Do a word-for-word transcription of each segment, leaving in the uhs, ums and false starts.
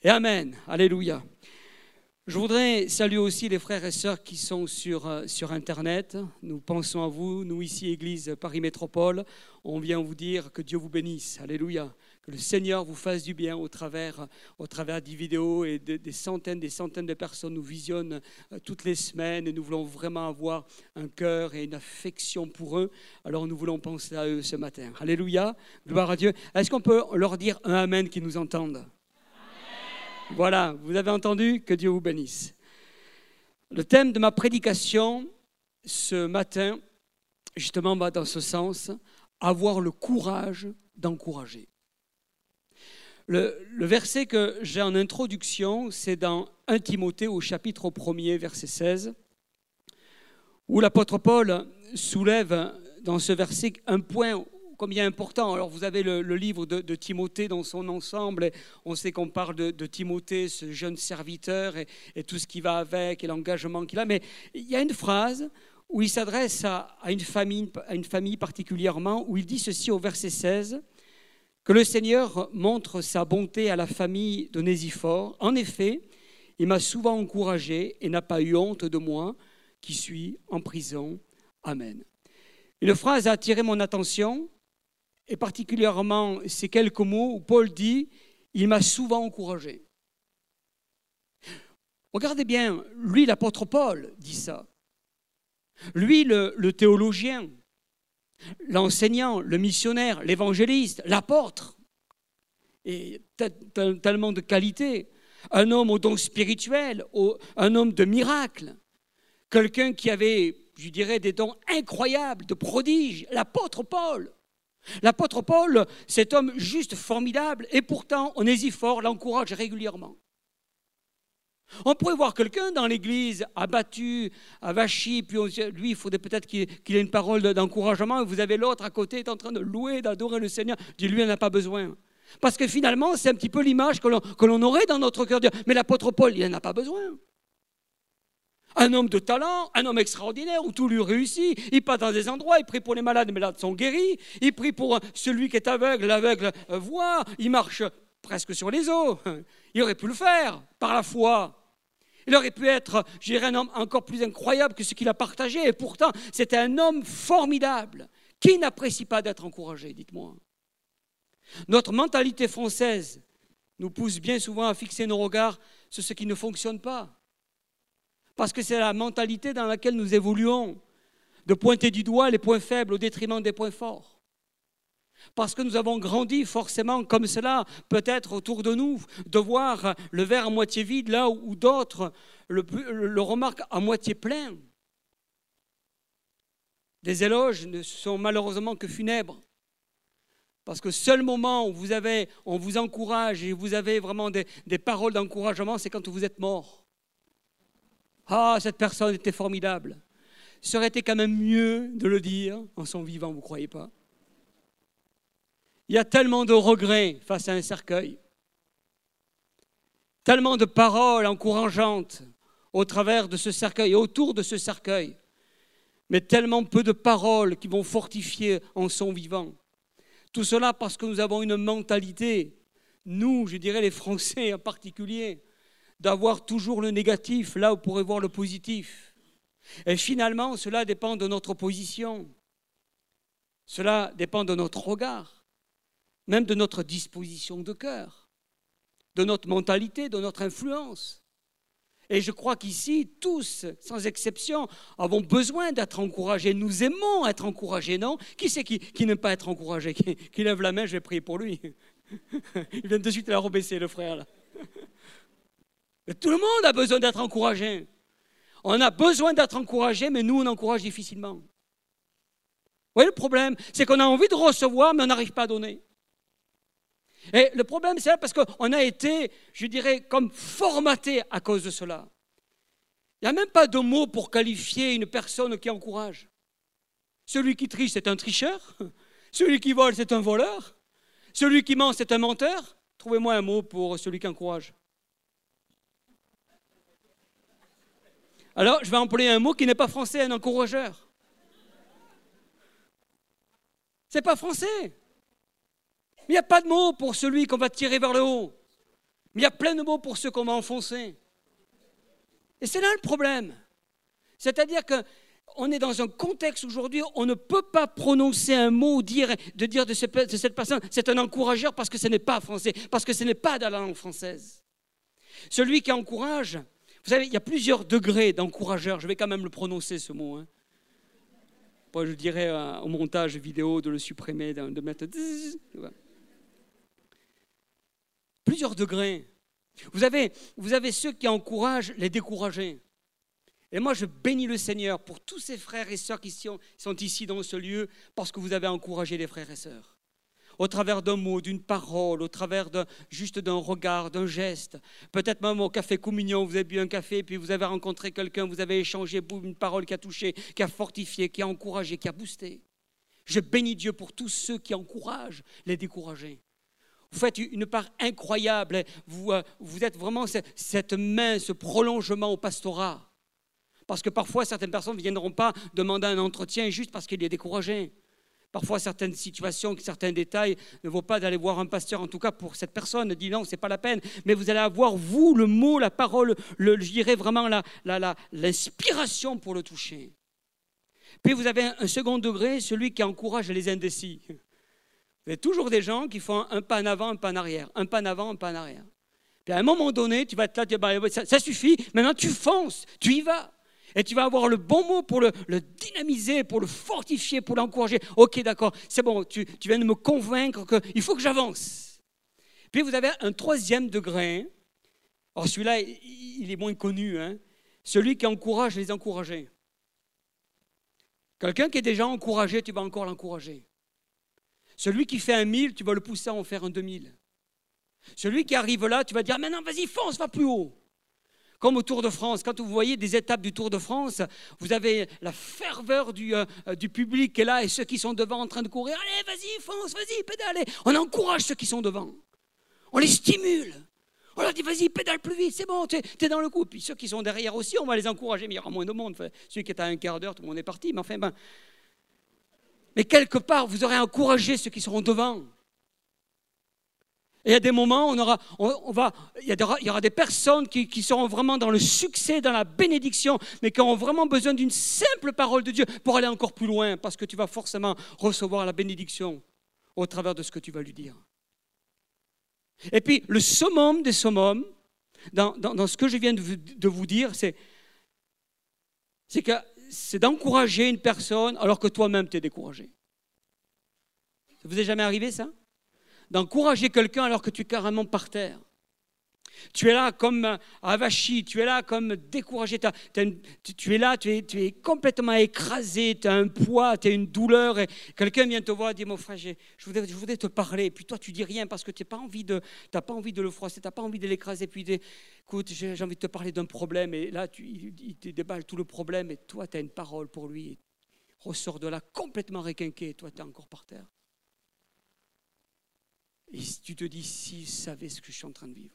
Et amen. Alléluia. Je voudrais saluer aussi les frères et sœurs qui sont sur, euh, sur Internet. Nous pensons à vous, nous ici, Église Paris Métropole. On vient vous dire que Dieu vous bénisse. Alléluia. Que le Seigneur vous fasse du bien au travers, au travers des vidéos et de, des centaines, des centaines de personnes nous visionnent euh, toutes les semaines et nous voulons vraiment avoir un cœur et une affection pour eux. Alors nous voulons penser à eux ce matin. Alléluia. Gloire à Dieu. Est-ce qu'on peut leur dire un amen qui nous entendent? Voilà, vous avez entendu, que Dieu vous bénisse. Le thème de ma prédication ce matin, justement, va dans ce sens, avoir le courage d'encourager. Le, le verset que j'ai en introduction, c'est dans un Timothée au chapitre premier, verset seize, où l'apôtre Paul soulève dans ce verset un point combien important. Alors vous avez le, le livre de, de Timothée dans son ensemble, et on sait qu'on parle de, de Timothée, ce jeune serviteur, et, et tout ce qui va avec, et l'engagement qu'il a. Mais il y a une phrase où il s'adresse à, à, une famille, à une famille particulièrement, où il dit ceci au verset seize, que le Seigneur montre sa bonté à la famille d'Onésiphore. En effet, il m'a souvent encouragé et n'a pas eu honte de moi, qui suis en prison. Amen. Une phrase a attiré mon attention, et particulièrement ces quelques mots où Paul dit « Il m'a souvent encouragé ». Regardez bien, lui l'apôtre Paul dit ça. Lui le, le théologien, l'enseignant, le missionnaire, l'évangéliste, l'apôtre, et tellement de qualités, un homme au don spirituel, un homme de miracles, quelqu'un qui avait, je dirais, des dons incroyables, de prodiges, l'apôtre Paul. L'apôtre Paul, cet homme juste formidable, et pourtant Onésiphore l'encourage régulièrement. On pourrait voir quelqu'un dans l'église abattu, avachi, puis on, lui, il faudrait peut-être qu'il, qu'il ait une parole d'encouragement, et vous avez l'autre à côté, est en train de louer, d'adorer le Seigneur, dit lui, il n'en a pas besoin. Parce que finalement, c'est un petit peu l'image que l'on, que l'on aurait dans notre cœur. Mais l'apôtre Paul, il n'en a pas besoin. Un homme de talent, un homme extraordinaire où tout lui réussit. Il passe dans des endroits, il prie pour les malades, les malades sont guéris. Il prie pour celui qui est aveugle, l'aveugle voit. Il marche presque sur les eaux. Il aurait pu le faire par la foi. Il aurait pu être, je dirais, un homme encore plus incroyable que ce qu'il a partagé. Et pourtant, c'était un homme formidable. Qui n'apprécie pas d'être encouragé, dites-moi? Notre mentalité française nous pousse bien souvent à fixer nos regards sur ce qui ne fonctionne pas. Parce que c'est la mentalité dans laquelle nous évoluons, de pointer du doigt les points faibles au détriment des points forts. Parce que nous avons grandi forcément comme cela, peut-être autour de nous, de voir le verre à moitié vide là où d'autres le, le remarquent à moitié plein. Des éloges ne sont malheureusement que funèbres. Parce que seul moment où vous avez, on vous encourage et vous avez vraiment des, des paroles d'encouragement, c'est quand vous êtes mort. Ah, cette personne était formidable. Ça aurait été quand même mieux de le dire en son vivant, vous ne croyez pas? Il y a tellement de regrets face à un cercueil. Tellement de paroles encourageantes au travers de ce cercueil et autour de ce cercueil. Mais tellement peu de paroles qui vont fortifier en son vivant. Tout cela parce que nous avons une mentalité, nous, je dirais les Français en particulier, d'avoir toujours le négatif là où on pourrait voir le positif. Et finalement, cela dépend de notre position. Cela dépend de notre regard, même de notre disposition de cœur, de notre mentalité, de notre influence. Et je crois qu'ici, tous, sans exception, avons besoin d'être encouragés. Nous aimons être encouragés, non? Qui c'est qui, qui n'aime pas être encouragé? Qui, qui lève la main, je vais prier pour lui. Il vient de suite la rebaisser, le frère, là. Tout le monde a besoin d'être encouragé. On a besoin d'être encouragé, mais nous, on encourage difficilement. Vous voyez le problème? C'est qu'on a envie de recevoir, mais on n'arrive pas à donner. Et le problème, c'est là parce qu'on a été, je dirais, comme formaté à cause de cela. Il n'y a même pas de mots pour qualifier une personne qui encourage. Celui qui triche, c'est un tricheur. Celui qui vole, c'est un voleur. Celui qui ment, c'est un menteur. Trouvez-moi un mot pour celui qui encourage. Alors, je vais employer un mot qui n'est pas français, un encourageur. C'est pas français. Il n'y a pas de mot pour celui qu'on va tirer vers le haut. Mais il y a plein de mots pour ceux qu'on m'a enfoncés. Et c'est là le problème. C'est-à-dire qu'on est dans un contexte aujourd'hui, on ne peut pas prononcer un mot, dire, de dire de cette personne, c'est un encourageur parce que ce n'est pas français, parce que ce n'est pas dans la langue française. Celui qui encourage, vous savez, il y a plusieurs degrés d'encourageur. Je vais quand même le prononcer, ce mot. Hein. Bon, je dirais euh, au montage vidéo de le supprimer, de, de mettre... Plusieurs degrés. Vous avez, vous avez ceux qui encouragent les découragés. Et moi, je bénis le Seigneur pour tous ces frères et sœurs qui sont, sont ici dans ce lieu parce que vous avez encouragé les frères et sœurs. Au travers d'un mot, d'une parole, au travers de, juste d'un regard, d'un geste. Peut-être même au café communion, vous avez bu un café, puis vous avez rencontré quelqu'un, vous avez échangé une parole qui a touché, qui a fortifié, qui a encouragé, qui a boosté. Je bénis Dieu pour tous ceux qui encouragent les découragés. Vous faites une part incroyable. Vous, vous êtes vraiment cette main, ce prolongement au pastorat. Parce que parfois, certaines personnes ne viendront pas demander un entretien juste parce qu'il est découragé. Parfois, certaines situations, certains détails ne vaut pas d'aller voir un pasteur. En tout cas, pour cette personne, dit non, ce n'est pas la peine. Mais vous allez avoir, vous, le mot, la parole, le, je dirais vraiment la, la, la, l'inspiration pour le toucher. Puis vous avez un, un second degré, celui qui encourage les indécis. Vous avez toujours des gens qui font un pas en avant, un pas en arrière. Un pas en avant, un pas en arrière. Puis à un moment donné, tu vas être là, tu vas, ça, ça suffit. Maintenant, tu fonces, tu y vas. Et tu vas avoir le bon mot pour le, le dynamiser, pour le fortifier, pour l'encourager. Ok, d'accord, c'est bon, tu, tu viens de me convaincre qu'il faut que j'avance. Puis vous avez un troisième degré. Alors celui-là, il est moins connu. Hein, celui qui encourage les encouragés. Quelqu'un qui est déjà encouragé, tu vas encore l'encourager. Celui qui fait un mille, tu vas le pousser à en faire un deux mille. Celui qui arrive là, tu vas dire, maintenant vas-y, fonce, va plus haut. Comme au Tour de France, quand vous voyez des étapes du Tour de France, vous avez la ferveur du, euh, du public qui est là et ceux qui sont devant en train de courir. Allez, vas-y, fonce, vas-y, pédale. On encourage ceux qui sont devant. On les stimule. On leur dit, vas-y, pédale plus vite, c'est bon, tu es dans le coup. Puis ceux qui sont derrière aussi, on va les encourager, mais il y aura moins de monde. Enfin, celui qui est à un quart d'heure, tout le monde est parti. Mais enfin, ben... mais quelque part, vous aurez encouragé ceux qui seront devant. Et il y a des moments, on aura, on, on va, il, y aura, il y aura des personnes qui, qui seront vraiment dans le succès, dans la bénédiction, mais qui auront vraiment besoin d'une simple parole de Dieu pour aller encore plus loin, parce que tu vas forcément recevoir la bénédiction au travers de ce que tu vas lui dire. Et puis, le summum des summums, dans, dans, dans ce que je viens de, de vous dire, c'est, c'est, que, c'est d'encourager une personne alors que toi-même tu es découragé. Ça vous est jamais arrivé, ça ? D'encourager quelqu'un alors que tu es carrément par terre. Tu es là comme avachi, tu es là comme découragé, t'as, t'as une, tu, tu es là, tu es, tu es complètement écrasé, tu as un poids, tu as une douleur, et quelqu'un vient te voir et dit, mon frère, je voudrais, je voudrais te parler, et puis toi tu dis rien parce que tu n'as pas envie de, t'as pas envie de le froisser, tu n'as pas envie de l'écraser, puis tu dis, écoute, j'ai, j'ai envie de te parler d'un problème, et là tu, il, il te déballe tout le problème, et toi tu as une parole pour lui, et ressort de là complètement requinqué, et toi tu es encore par terre. Et tu te dis, s'il savait ce que je suis en train de vivre.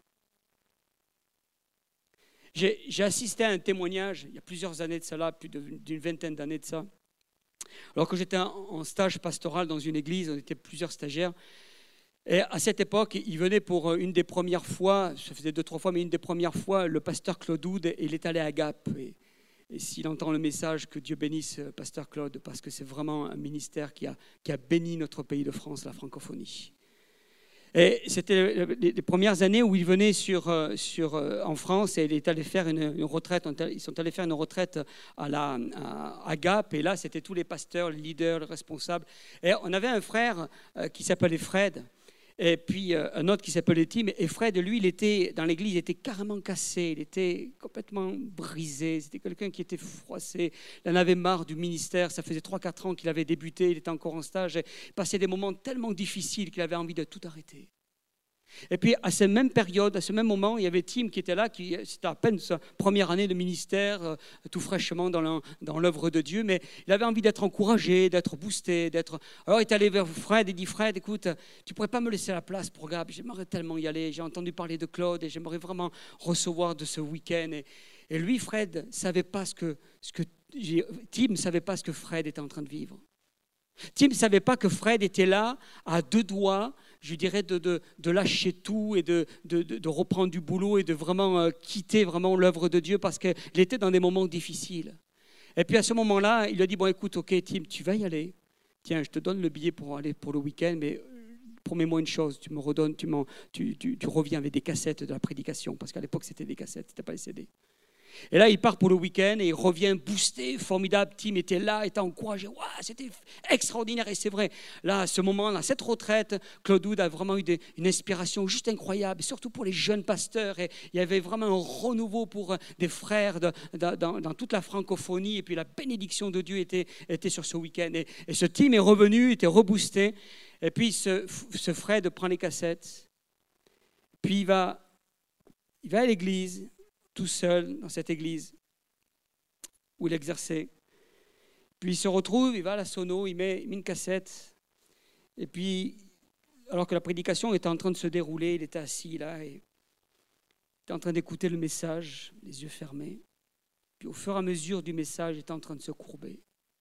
J'ai, j'ai assisté à un témoignage, il y a plusieurs années de cela, plus d'une vingtaine d'années de ça. Alors que j'étais en stage pastoral dans une église, on était plusieurs stagiaires. Et à cette époque, il venait pour une des premières fois, ça faisait deux, trois fois, mais une des premières fois, le pasteur Claude Houde, il est allé à Gap. Et, et s'il entend le message, que Dieu bénisse pasteur Claude, parce que c'est vraiment un ministère qui a, qui a béni notre pays de France, la francophonie. Et c'était les premières années où il venait sur, sur, en France et il est allé faire une, une retraite. Ils sont allés faire une retraite à, la, à, à Gap. Et là, c'était tous les pasteurs, les leaders, les responsables. Et on avait un frère qui s'appelait Fred. Et puis un autre qui s'appelait Tim. Et Fred, lui, il était dans l'église, il était carrément cassé. Il était complètement brisé. C'était quelqu'un qui était froissé. Il en avait marre du ministère. Ça faisait trois quatre ans qu'il avait débuté. Il était encore en stage. Et il passait des moments tellement difficiles qu'il avait envie de tout arrêter. Et puis à cette même période, à ce même moment, il y avait Tim qui était là, qui, c'était à peine sa première année de ministère, euh, tout fraîchement dans, dans l'œuvre de Dieu, mais il avait envie d'être encouragé, d'être boosté, d'être... Alors il est allé vers Fred et dit, Fred, écoute, tu ne pourrais pas me laisser la place pour Gap, j'aimerais tellement y aller, j'ai entendu parler de Claude et j'aimerais vraiment recevoir de ce week-end. Et, et lui, Fred, savait pas ce que, ce que Tim ne savait pas ce que Fred était en train de vivre. Tim ne savait pas que Fred était là, à deux doigts, je dirais, de, de, de lâcher tout et de, de, de, de reprendre du boulot et de vraiment euh, quitter vraiment l'œuvre de Dieu parce qu'il était dans des moments difficiles. Et puis à ce moment-là, il a dit, bon écoute, ok Tim, tu vas y aller. Tiens, je te donne le billet pour aller pour le week-end, mais promets-moi une chose, tu me redonnes, tu, tu, tu, tu reviens avec des cassettes de la prédication, parce qu'à l'époque c'était des cassettes, c'était pas des C D. Et là, il part pour le week-end et il revient boosté, formidable. Tim était là, était encouragé. Wow, c'était extraordinaire et c'est vrai. Là, à ce moment-là, cette retraite, Claude Wood a vraiment eu des, une inspiration juste incroyable, surtout pour les jeunes pasteurs. Et il y avait vraiment un renouveau pour des frères de, de, dans, dans toute la francophonie. Et puis la bénédiction de Dieu était, était sur ce week-end. Et, et ce Tim est revenu, était reboosté. Et puis ce, ce Fred prend les cassettes. Puis il va, il va à l'église, tout seul dans cette église où il exerçait. Puis il se retrouve, il va à la sono, il met, il met une cassette. Et puis, alors que la prédication était en train de se dérouler, il était assis là et il était en train d'écouter le message, les yeux fermés. Puis au fur et à mesure du message, il était en train de se courber.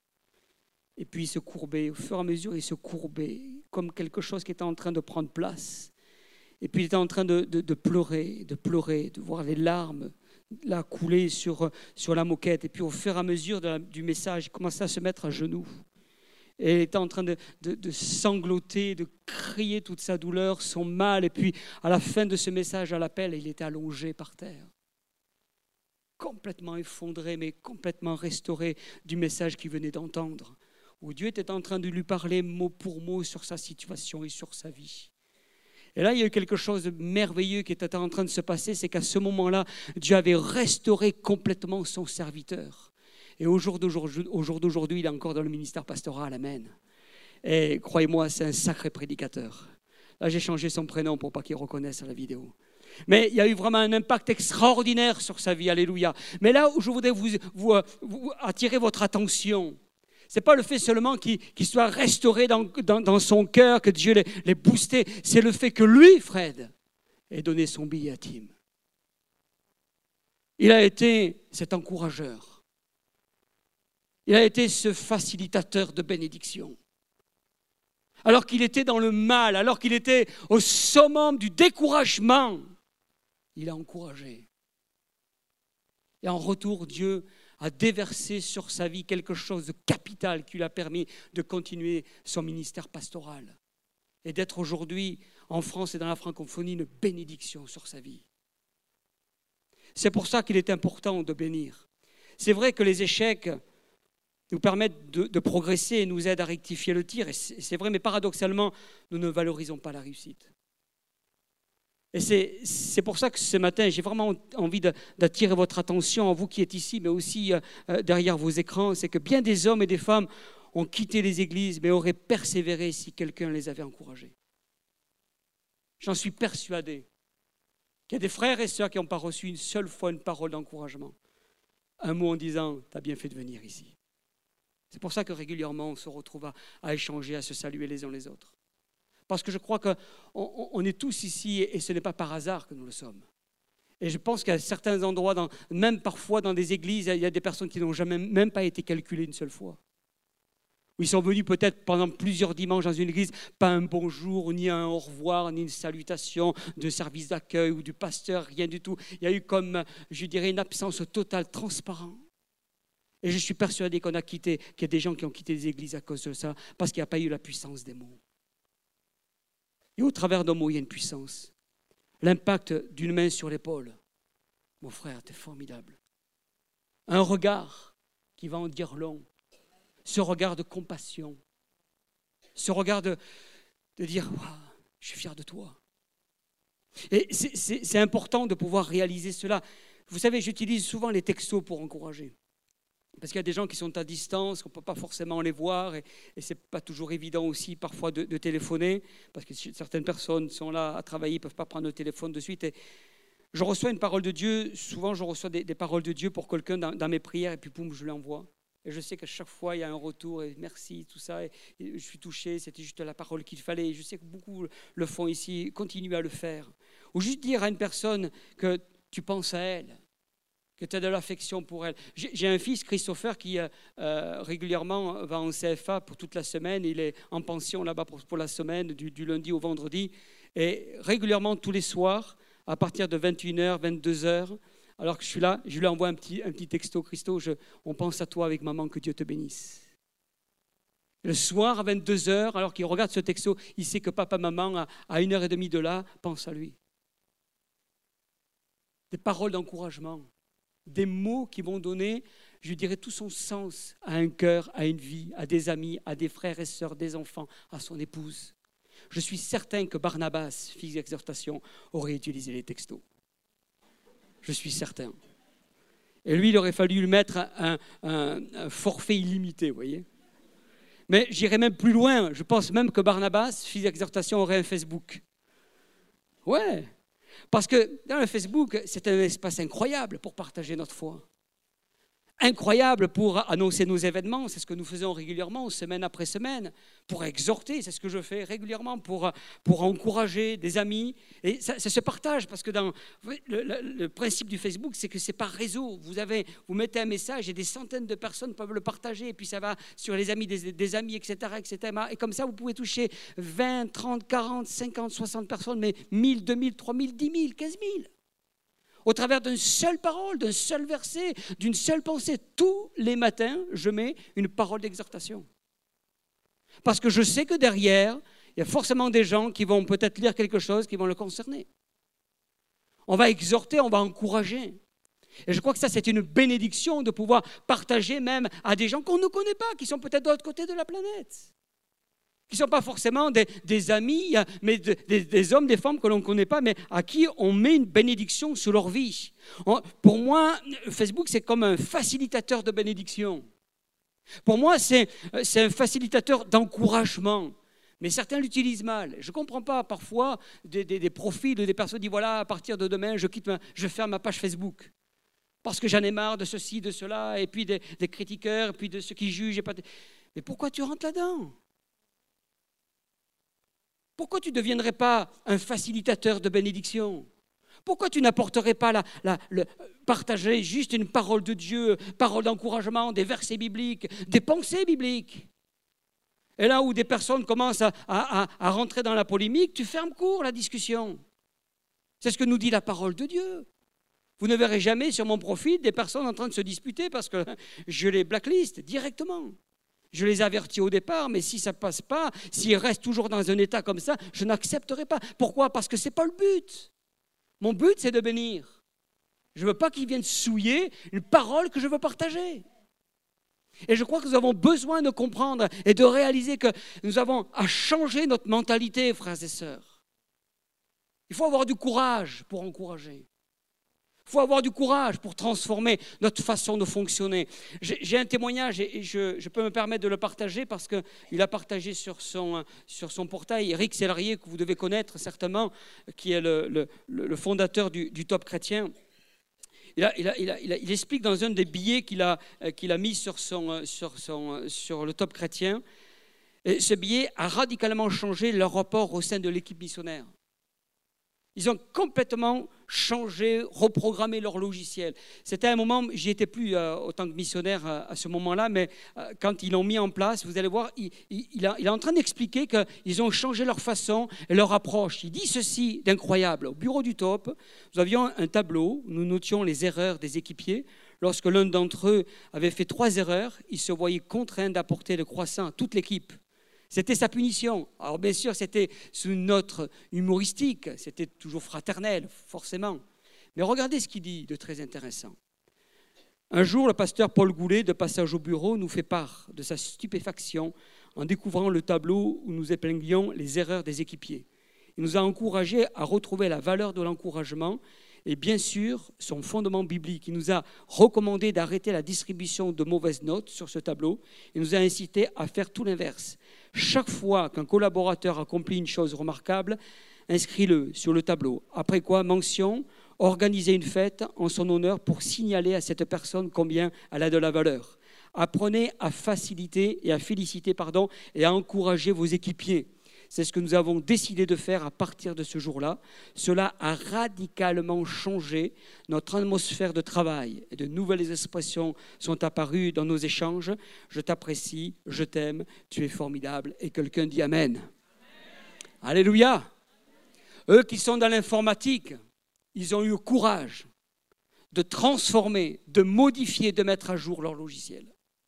Et puis il se courbait, au fur et à mesure, il se courbait, comme quelque chose qui était en train de prendre place. Et puis il était en train de, de, de pleurer, de pleurer, de voir les larmes là couler sur, sur la moquette. Et puis au fur et à mesure de la, du message, il commençait à se mettre à genoux. Et il était en train de, de, de sangloter, de crier toute sa douleur, son mal. Et puis à la fin de ce message à l'appel, il était allongé par terre. Complètement effondré, mais complètement restauré du message qu'il venait d'entendre. Où Dieu était en train de lui parler mot pour mot sur sa situation et sur sa vie. Et là, il y a eu quelque chose de merveilleux qui était en train de se passer, c'est qu'à ce moment-là, Dieu avait restauré complètement son serviteur. Et au jour d'aujourd'hui, au jour d'aujourd'hui, il est encore dans le ministère pastoral, amen. Et croyez-moi, c'est un sacré prédicateur. Là, j'ai changé son prénom pour pas qu'il reconnaisse à la vidéo. Mais il y a eu vraiment un impact extraordinaire sur sa vie, alléluia. Mais là où je voudrais vous, vous, vous attirer votre attention, ce n'est pas le fait seulement qu'il, qu'il soit restauré dans, dans, dans son cœur, que Dieu l'ait, l'ait boosté. C'est le fait que lui, Fred, ait donné son billet à Tim. Il a été cet encourageur. Il a été ce facilitateur de bénédiction. Alors qu'il était dans le mal, alors qu'il était au summum du découragement, il a encouragé. Et en retour, Dieu a déversé sur sa vie quelque chose de capital qui lui a permis de continuer son ministère pastoral et d'être aujourd'hui en France et dans la francophonie une bénédiction sur sa vie. C'est pour ça qu'il est important de bénir. C'est vrai que les échecs nous permettent de, de progresser et nous aident à rectifier le tir, et c'est, c'est vrai, mais paradoxalement, nous ne valorisons pas la réussite. Et c'est, c'est pour ça que ce matin, j'ai vraiment envie de, d'attirer votre attention, à vous qui êtes ici, mais aussi euh, derrière vos écrans. C'est que bien des hommes et des femmes ont quitté les églises, mais auraient persévéré si quelqu'un les avait encouragés. J'en suis persuadé qu'il y a des frères et sœurs qui n'ont pas reçu une seule fois une parole d'encouragement. Un mot en disant « t'as bien fait de venir ici ». C'est pour ça que régulièrement, on se retrouve à, à échanger, à se saluer les uns les autres. Parce que je crois qu'on on est tous ici et ce n'est pas par hasard que nous le sommes. Et je pense qu'à certains endroits, dans, même parfois dans des églises, il y a des personnes qui n'ont jamais même pas été calculées une seule fois. Où ils sont venus peut-être pendant plusieurs dimanches dans une église, pas un bonjour, ni un au revoir, ni une salutation de service d'accueil ou du pasteur, rien du tout. Il y a eu comme, je dirais, une absence totale, transparente. Et je suis persuadé qu'on a quitté, qu'il y a des gens qui ont quitté les églises à cause de ça, parce qu'il n'y a pas eu la puissance des mots. Et au travers d'un mot, il y a une puissance. L'impact d'une main sur l'épaule. Mon frère, t'es formidable. Un regard qui va en dire long. Ce regard de compassion. Ce regard de, de dire, wow, je suis fier de toi. Et c'est, c'est, c'est important de pouvoir réaliser cela. Vous savez, j'utilise souvent les textos pour encourager. Parce qu'il y a des gens qui sont à distance, qu'on ne peut pas forcément les voir, et, et ce n'est pas toujours évident aussi parfois de, de téléphoner, parce que certaines personnes sont là à travailler, ne peuvent pas prendre le téléphone de suite. Et je reçois une parole de Dieu, souvent je reçois des, des paroles de Dieu pour quelqu'un dans, dans mes prières, et puis boum, je l'envoie. Et je sais qu'à chaque fois, il y a un retour, et merci, tout ça, et, et je suis touché, c'était juste la parole qu'il fallait. Et je sais que beaucoup le font ici, continuent à le faire. Ou juste dire à une personne que tu penses à elle, que tu as de l'affection pour elle. J'ai, j'ai un fils, Christopher, qui euh, euh, régulièrement va en C F A pour toute la semaine. Il est en pension là-bas pour, pour la semaine, du, du lundi au vendredi. Et régulièrement, tous les soirs, à partir de vingt et une heures, vingt-deux heures, alors que je suis là, je lui envoie un petit, un petit texto. Christo, je, on pense à toi avec maman, que Dieu te bénisse. Le soir, à vingt-deux heures, alors qu'il regarde ce texto, il sait que papa, maman, à une heure et demie de là, pense à lui. Des paroles d'encouragement, des mots qui vont donner, je dirais, tout son sens à un cœur, à une vie, à des amis, à des frères et sœurs, des enfants, à son épouse. Je suis certain que Barnabas, fils d'exhortation, aurait utilisé les textos. Je suis certain. Et lui, il aurait fallu lui mettre un, un, un forfait illimité, vous voyez. Mais j'irai même plus loin. Je pense même que Barnabas, fils d'exhortation, aurait un Facebook. Ouais. Parce que dans le Facebook, c'est un espace incroyable pour partager notre foi. Incroyable pour annoncer nos événements, c'est ce que nous faisons régulièrement, semaine après semaine, pour exhorter, c'est ce que je fais régulièrement, pour, pour encourager des amis. Et ça, ça se partage, parce que dans le, le, le principe du Facebook, c'est que c'est par réseau. Vous, avez, vous mettez un message et des centaines de personnes peuvent le partager, et puis ça va sur les amis des, des amis, et cetera, et cetera. Et comme ça, vous pouvez toucher vingt, trente, quarante, cinquante, soixante personnes, mais mille, deux mille, trois mille, dix mille, quinze mille. Au travers d'une seule parole, d'un seul verset, d'une seule pensée. Tous les matins, je mets une parole d'exhortation. Parce que je sais que derrière, il y a forcément des gens qui vont peut-être lire quelque chose qui vont le concerner. On va exhorter, on va encourager. Et je crois que ça, c'est une bénédiction de pouvoir partager même à des gens qu'on ne connaît pas, qui sont peut-être de l'autre côté de la planète. Qui ne sont pas forcément des, des amis, mais de, des, des hommes, des femmes que l'on ne connaît pas, mais à qui on met une bénédiction sur leur vie. On, pour moi, Facebook, c'est comme un facilitateur de bénédiction. Pour moi, c'est, c'est un facilitateur d'encouragement. Mais certains l'utilisent mal. Je ne comprends pas parfois des, des, des profils de des personnes qui disent, voilà, à partir de demain, je quitte ma, je ferme ma page Facebook. Parce que j'en ai marre de ceci, de cela, et puis des, des critiqueurs, et puis de ceux qui jugent. Et pas... Mais pourquoi tu rentres là-dedans ? Pourquoi tu ne deviendrais pas un facilitateur de bénédiction ? Pourquoi tu n'apporterais pas la, la, le, partager juste une parole de Dieu, parole d'encouragement, des versets bibliques, des pensées bibliques ? Et là où des personnes commencent à, à, à rentrer dans la polémique, tu fermes court la discussion. C'est ce que nous dit la parole de Dieu. Vous ne verrez jamais sur mon profil des personnes en train de se disputer parce que je les blacklist directement. Je les avertis au départ, mais si ça ne passe pas, s'ils restent toujours dans un état comme ça, je n'accepterai pas. Pourquoi ? Parce que ce n'est pas le but. Mon but, c'est de bénir. Je ne veux pas qu'ils viennent souiller une parole que je veux partager. Et je crois que nous avons besoin de comprendre et de réaliser que nous avons à changer notre mentalité, frères et sœurs. Il faut avoir du courage pour encourager. Il faut avoir du courage pour transformer notre façon de fonctionner. J'ai, j'ai un témoignage et je, je peux me permettre de le partager parce qu'il a partagé sur son, sur son portail. Eric Sellerier, que vous devez connaître certainement, qui est le, le, le fondateur du, du Top Chrétien. Il, a, il, a, il, a, il, a, il explique dans un des billets qu'il a, qu'il a mis sur, son, sur, son, sur le Top Chrétien. Et ce billet a radicalement changé leur rapport au sein de l'équipe missionnaire. Ils ont complètement changé, reprogrammé leur logiciel. C'était un moment, j'y étais plus euh, autant que missionnaire euh, à ce moment-là, mais euh, quand ils l'ont mis en place, vous allez voir, il, il, il, a, il est en train d'expliquer qu'ils ont changé leur façon et leur approche. Il dit ceci d'incroyable. Au bureau du Top, nous avions un tableau où nous notions les erreurs des équipiers. Lorsque l'un d'entre eux avait fait trois erreurs, il se voyait contraint d'apporter le croissant à toute l'équipe. C'était sa punition. Alors bien sûr, c'était sous une note humoristique, c'était toujours fraternel, forcément. Mais regardez ce qu'il dit de très intéressant. Un jour, le pasteur Paul Goulet, de passage au bureau, nous fait part de sa stupéfaction en découvrant le tableau où nous épinglions les erreurs des équipiers. Il nous a encouragés à retrouver la valeur de l'encouragement et bien sûr son fondement biblique. Il nous a recommandé d'arrêter la distribution de mauvaises notes sur ce tableau. Il nous a incité à faire tout l'inverse. Chaque fois qu'un collaborateur accomplit une chose remarquable, inscris-le sur le tableau. Après quoi, mention, organisez une fête en son honneur pour signaler à cette personne combien elle a de la valeur. Apprenez à faciliter et à féliciter pardon, et à encourager vos équipiers. C'est ce que nous avons décidé de faire à partir de ce jour-là. Cela a radicalement changé notre atmosphère de travail et de nouvelles expressions sont apparues dans nos échanges. Je t'apprécie, je t'aime, tu es formidable. Et quelqu'un dit Amen. Amen. Alléluia. Eux qui sont dans l'informatique, ils ont eu le courage de transformer, de modifier, de mettre à jour leur logiciel.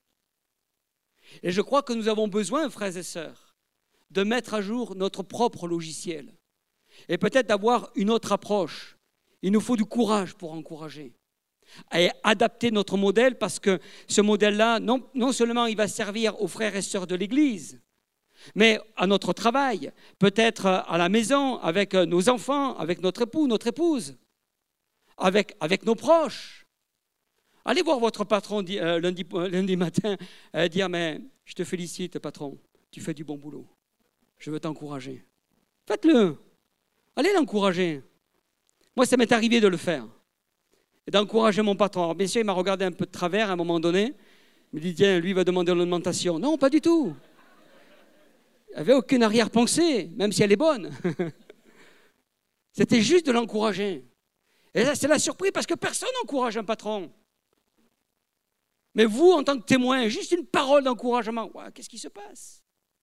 Et je crois que nous avons besoin, frères et sœurs, de mettre à jour notre propre logiciel. Et peut-être d'avoir une autre approche. Il nous faut du courage pour encourager. Et adapter notre modèle parce que ce modèle-là, non, non seulement il va servir aux frères et sœurs de l'Église, mais à notre travail, peut-être à la maison, avec nos enfants, avec notre époux, notre épouse, avec, avec nos proches. Allez voir votre patron euh, lundi, lundi matin, euh, dire « mais je te félicite, patron, tu fais du bon boulot. Je veux t'encourager. » Faites-le. Allez l'encourager. Moi, ça m'est arrivé de le faire. Et d'encourager mon patron. Alors, bien sûr, il m'a regardé un peu de travers à un moment donné. Il me dit « tiens, lui, il va demander l'augmentation. » Non, pas du tout. Il n'y avait aucune arrière-pensée, même si elle est bonne. C'était juste de l'encourager. Et là, c'est la surprise parce que personne n'encourage un patron. Mais vous, en tant que témoin, juste une parole d'encouragement, ouais, qu'est-ce qui se passe?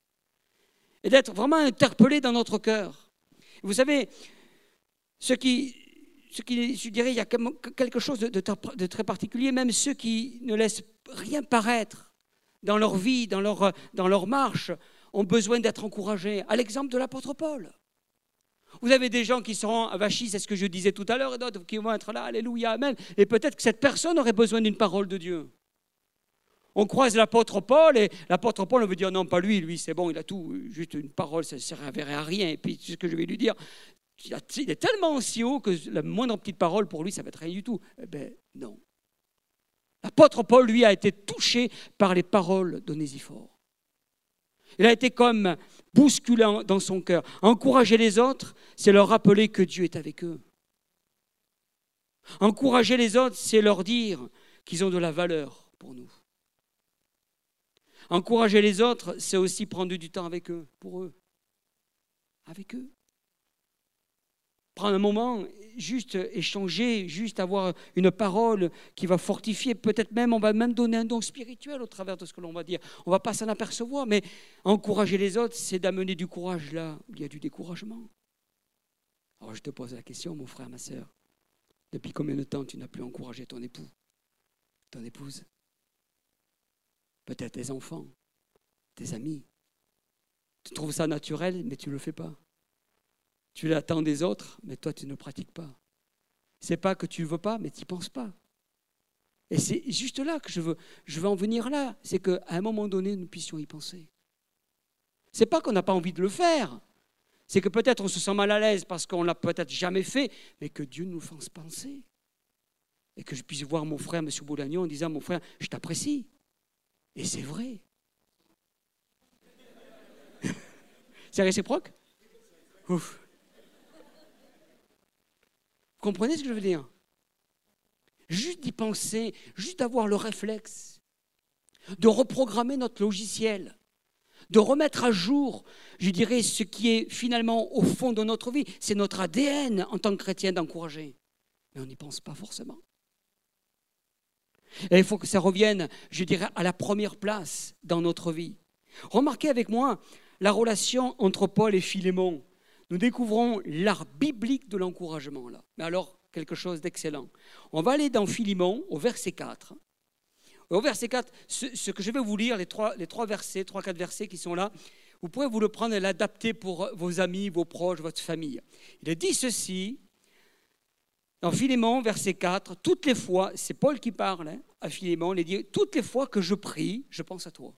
Et d'être vraiment interpellé dans notre cœur. Vous savez, ce qui, ce qui, je dirais, il y a quelque chose de, de, de très particulier, même ceux qui ne laissent rien paraître dans leur vie, dans leur, dans leur marche, ont besoin d'être encouragés. À l'exemple de l'apôtre Paul. Vous avez des gens qui seront avachis, c'est ce que je disais tout à l'heure, et d'autres qui vont être là, alléluia, amen. Et peut-être que cette personne aurait besoin d'une parole de Dieu. On croise l'apôtre Paul, et l'apôtre Paul, on veut dire non, pas lui, lui c'est bon, il a tout, juste une parole, ça ne servirait à rien. Et puis, c'est ce que je vais lui dire, il est tellement si haut que la moindre petite parole, pour lui, ça ne va être rien du tout. Eh bien, non. L'apôtre Paul, lui, a été touché par les paroles d'Onésiphore. Il a été comme bousculé dans son cœur. Encourager les autres, c'est leur rappeler que Dieu est avec eux. Encourager les autres, c'est leur dire qu'ils ont de la valeur pour nous. Encourager les autres, c'est aussi prendre du temps avec eux, pour eux. Avec eux. Prendre un moment, juste échanger, juste avoir une parole qui va fortifier. Peut-être même, on va même donner un don spirituel au travers de ce que l'on va dire. On ne va pas s'en apercevoir, mais encourager les autres, c'est d'amener du courage là où il y a du découragement. Alors je te pose la question, mon frère, ma sœur. Depuis combien de temps tu n'as plus encouragé ton époux, ton épouse? Peut-être tes enfants, tes amis. Tu trouves ça naturel, mais tu ne le fais pas. Tu l'attends des autres, mais toi, tu ne pratiques pas. Ce n'est pas que tu ne veux pas, mais tu n'y penses pas. Et c'est juste là que je veux, je veux en venir là. C'est qu'à un moment donné, nous puissions y penser. Ce n'est pas qu'on n'a pas envie de le faire. C'est que peut-être on se sent mal à l'aise parce qu'on ne l'a peut-être jamais fait, mais que Dieu nous fasse penser. Et que je puisse voir mon frère, M. Boulagnon, en disant, mon frère, je t'apprécie. Et c'est vrai. C'est réciproque? Ouf. Vous comprenez ce que je veux dire? Juste d'y penser, juste d'avoir le réflexe, de reprogrammer notre logiciel, de remettre à jour, je dirais, ce qui est finalement au fond de notre vie. C'est notre A D N en tant que chrétien d'encourager. Mais on n'y pense pas forcément. Et il faut que ça revienne, je dirais, à la première place dans notre vie. Remarquez avec moi la relation entre Paul et Philémon. Nous découvrons l'art biblique de l'encouragement là. Mais alors, quelque chose d'excellent. On va aller dans Philémon au verset quatre. Au verset quatre, ce, ce que je vais vous lire, les trois, les trois versets, trois, quatre versets qui sont là, vous pourrez vous le prendre et l'adapter pour vos amis, vos proches, votre famille. Il est dit ceci, dans Philémon, verset quatre, toutes les fois, c'est Paul qui parle hein, à Philémon, il dit, toutes les fois que je prie, je pense à toi.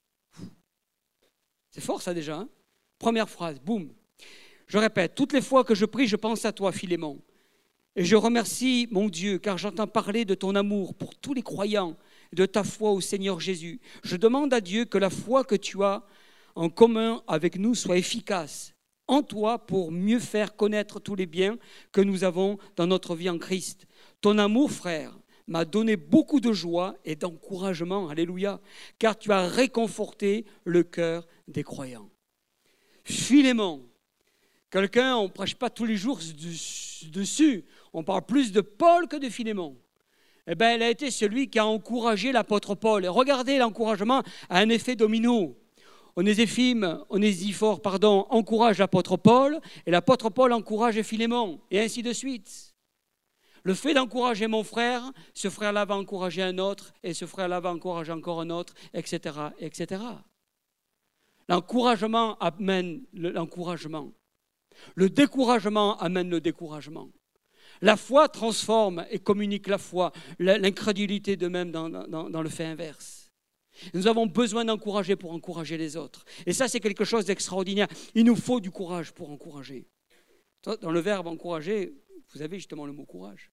C'est fort ça déjà. Hein? Première phrase, boum. Je répète, toutes les fois que je prie, je pense à toi, Philémon. Et je remercie mon Dieu, car j'entends parler de ton amour pour tous les croyants, de ta foi au Seigneur Jésus. Je demande à Dieu que la foi que tu as en commun avec nous soit efficace en toi pour mieux faire connaître tous les biens que nous avons dans notre vie en Christ. Ton amour, frère, m'a donné beaucoup de joie et d'encouragement, alléluia, car tu as réconforté le cœur des croyants. Philémon. Quelqu'un, on ne prêche pas tous les jours dessus. On parle plus de Paul que de Philémon. Eh bien, elle a été celui qui a encouragé l'apôtre Paul. Et regardez, l'encouragement a un effet domino. Onésiphore, Onésiphore pardon, encourage l'apôtre Paul, et l'apôtre Paul encourage Philémon, et ainsi de suite. Le fait d'encourager mon frère, ce frère-là va encourager un autre, et ce frère-là va encourager encore un autre, et cetera, et cetera. L'encouragement amène l'encouragement. Le découragement amène le découragement. La foi transforme et communique la foi, l'incrédulité de même dans, dans, dans le fait inverse. Nous avons besoin d'encourager pour encourager les autres. Et ça, c'est quelque chose d'extraordinaire. Il nous faut du courage pour encourager. Dans le verbe encourager, vous avez justement le mot courage.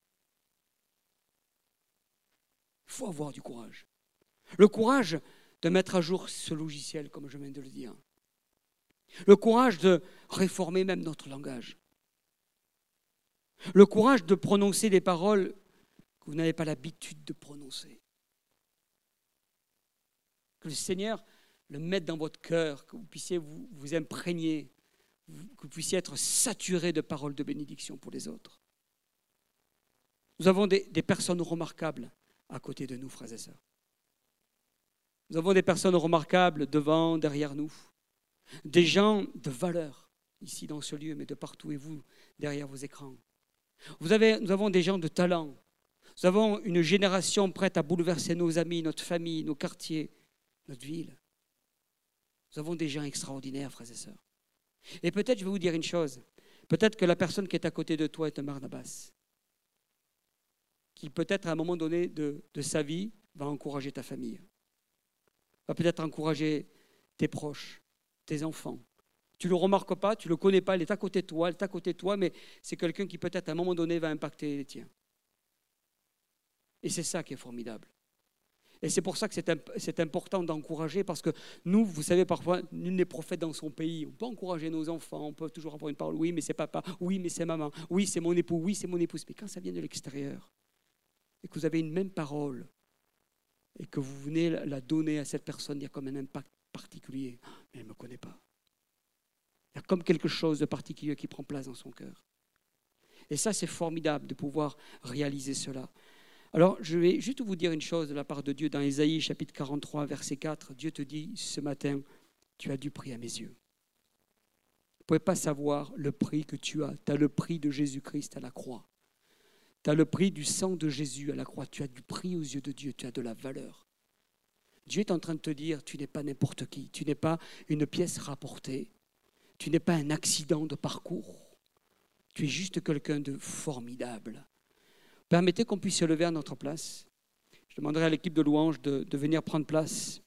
Il faut avoir du courage. Le courage de mettre à jour ce logiciel, comme je viens de le dire. Le courage de réformer même notre langage. Le courage de prononcer des paroles que vous n'avez pas l'habitude de prononcer. Que le Seigneur le mette dans votre cœur, que vous puissiez vous, vous imprégner, que vous puissiez être saturé de paroles de bénédiction pour les autres. Nous avons des, des personnes remarquables à côté de nous, frères et sœurs. Nous avons des personnes remarquables devant, derrière nous. Des gens de valeur, ici dans ce lieu, mais de partout, et vous, derrière vos écrans. Vous avez, nous avons des gens de talent. Nous avons une génération prête à bouleverser nos amis, notre famille, nos quartiers, notre ville. Nous avons des gens extraordinaires, frères et sœurs. Et peut-être, je vais vous dire une chose, peut-être que la personne qui est à côté de toi est un Barnabas, qui peut-être à un moment donné de, de sa vie va encourager ta famille, va peut-être encourager tes proches, tes enfants. Tu ne le remarques pas, tu ne le connais pas, il est à côté de toi, il est à côté de toi, mais c'est quelqu'un qui peut-être à un moment donné va impacter les tiens. Et c'est ça qui est formidable. Et c'est pour ça que c'est, imp- c'est important d'encourager, parce que nous, vous savez, parfois, nul n'est prophète dans son pays. On peut encourager nos enfants, on peut toujours avoir une parole. Oui, mais c'est papa, oui, mais c'est maman, oui, c'est mon époux, oui, c'est mon épouse. Mais quand ça vient de l'extérieur, et que vous avez une même parole, et que vous venez la donner à cette personne, il y a comme un impact particulier. Mais elle ne me connaît pas. Il y a comme quelque chose de particulier qui prend place dans son cœur. Et ça, c'est formidable de pouvoir réaliser cela. Alors, je vais juste vous dire une chose de la part de Dieu. Dans Ésaïe, chapitre quarante-trois, verset quatre, Dieu te dit ce matin, tu as du prix à mes yeux. Vous ne pouvez pas savoir le prix que tu as. Tu as le prix de Jésus-Christ à la croix. Tu as le prix du sang de Jésus à la croix. Tu as du prix aux yeux de Dieu. Tu as de la valeur. Dieu est en train de te dire, tu n'es pas n'importe qui. Tu n'es pas une pièce rapportée. Tu n'es pas un accident de parcours. Tu es juste quelqu'un de formidable. Permettez qu'on puisse se lever à notre place. Je demanderai à l'équipe de louange de, de venir prendre place.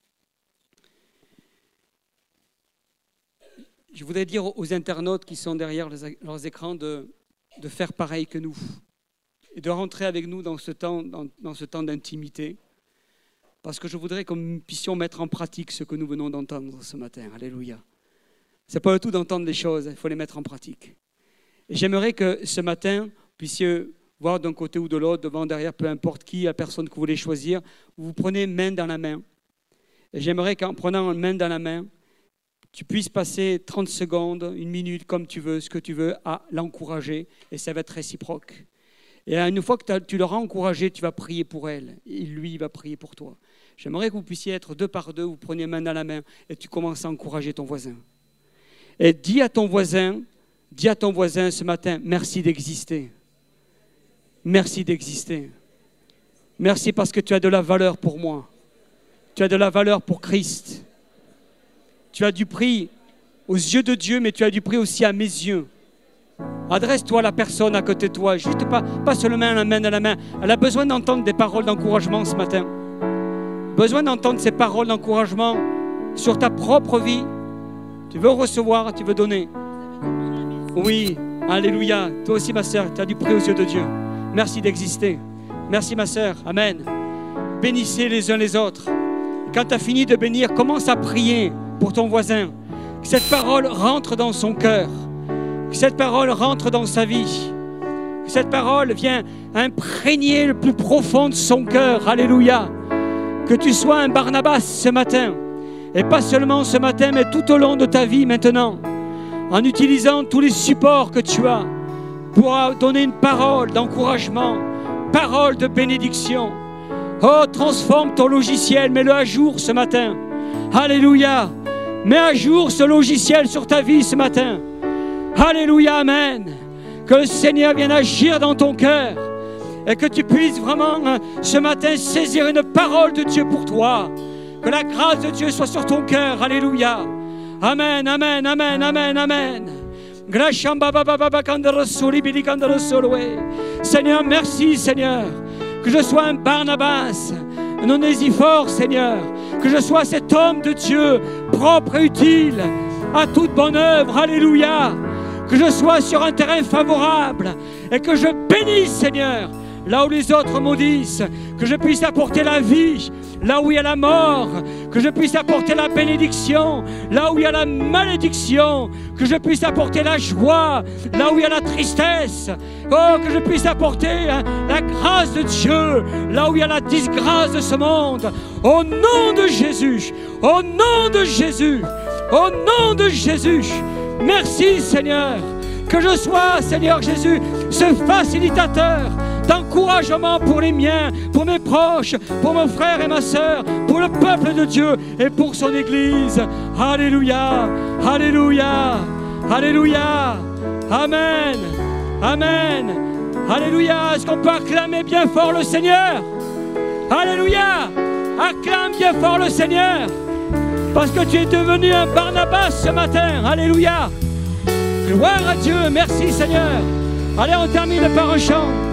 Je voudrais dire aux internautes qui sont derrière les, leurs écrans de, de faire pareil que nous et de rentrer avec nous dans ce temps, dans, dans ce temps d'intimité, parce que je voudrais que nous puissions mettre en pratique ce que nous venons d'entendre ce matin. Alléluia. Ce n'est pas le tout d'entendre les choses, il faut les mettre en pratique. Et j'aimerais que ce matin, vous puissiez voir d'un côté ou de l'autre, devant, derrière, peu importe qui, la personne que vous voulez choisir, vous prenez main dans la main. Et j'aimerais qu'en prenant main dans la main, tu puisses passer trente secondes, une minute, comme tu veux, ce que tu veux, à l'encourager, et ça va être réciproque. Et une fois que tu l'auras encouragé, tu vas prier pour elle, et lui, il va prier pour toi. J'aimerais que vous puissiez être deux par deux, vous preniez main dans la main, et tu commences à encourager ton voisin. Et dis à ton voisin, dis à ton voisin ce matin, merci d'exister. Merci d'exister. Merci parce que tu as de la valeur pour moi. Tu as de la valeur pour Christ. Tu as du prix aux yeux de Dieu, mais tu as du prix aussi à mes yeux. Adresse-toi à la personne à côté de toi, juste pas, pas seulement la main dans la main. Elle a besoin d'entendre des paroles d'encouragement ce matin. Besoin d'entendre ces paroles d'encouragement sur ta propre vie. Tu veux recevoir, tu veux donner. Oui, alléluia. Toi aussi, ma sœur, tu as du prix aux yeux de Dieu. Merci d'exister. Merci, ma sœur. Amen. Bénissez les uns les autres. Quand tu as fini de bénir, commence à prier pour ton voisin. Que cette parole rentre dans son cœur. Que cette parole rentre dans sa vie. Que cette parole vienne imprégner le plus profond de son cœur. Alléluia. Que tu sois un Barnabas ce matin. Et pas seulement ce matin, mais tout au long de ta vie maintenant. en utilisant tous les supports que tu as pour donner une parole d'encouragement, parole de bénédiction. Oh, transforme ton logiciel, mets-le à jour ce matin. Alléluia. Mets à jour ce logiciel sur ta vie ce matin. Alléluia, amen. Que le Seigneur vienne agir dans ton cœur et que tu puisses vraiment ce matin saisir une parole de Dieu pour toi. Que la grâce de Dieu soit sur ton cœur. Alléluia. Amen, amen, amen, amen, amen. Seigneur, merci Seigneur. Que je sois un Barnabas, un Onésifore, Seigneur. Que je sois cet homme de Dieu, propre et utile à toute bonne œuvre. Alléluia. Que je sois sur un terrain favorable et que je bénisse, Seigneur, là où les autres maudissent. Que je puisse apporter la vie là où il y a la mort. Que je puisse apporter la bénédiction là où il y a la malédiction. Que je puisse apporter la joie là où il y a la tristesse. Oh, que je puisse apporter la grâce de Dieu là où il y a la disgrâce de ce monde. Au nom de Jésus, au nom de Jésus, au nom de Jésus. Merci Seigneur. Que je sois, Seigneur Jésus, ce facilitateur d'encouragement pour les miens, pour mes proches, pour mon frère et ma sœur, pour le peuple de Dieu et pour son Église. Alléluia, alléluia, alléluia, amen, amen, alléluia. Est-ce qu'on peut acclamer bien fort le Seigneur? Alléluia, acclame bien fort le Seigneur, parce que tu es devenu un Barnabas ce matin. Alléluia, gloire à Dieu, merci Seigneur. Allez, on termine par un chant.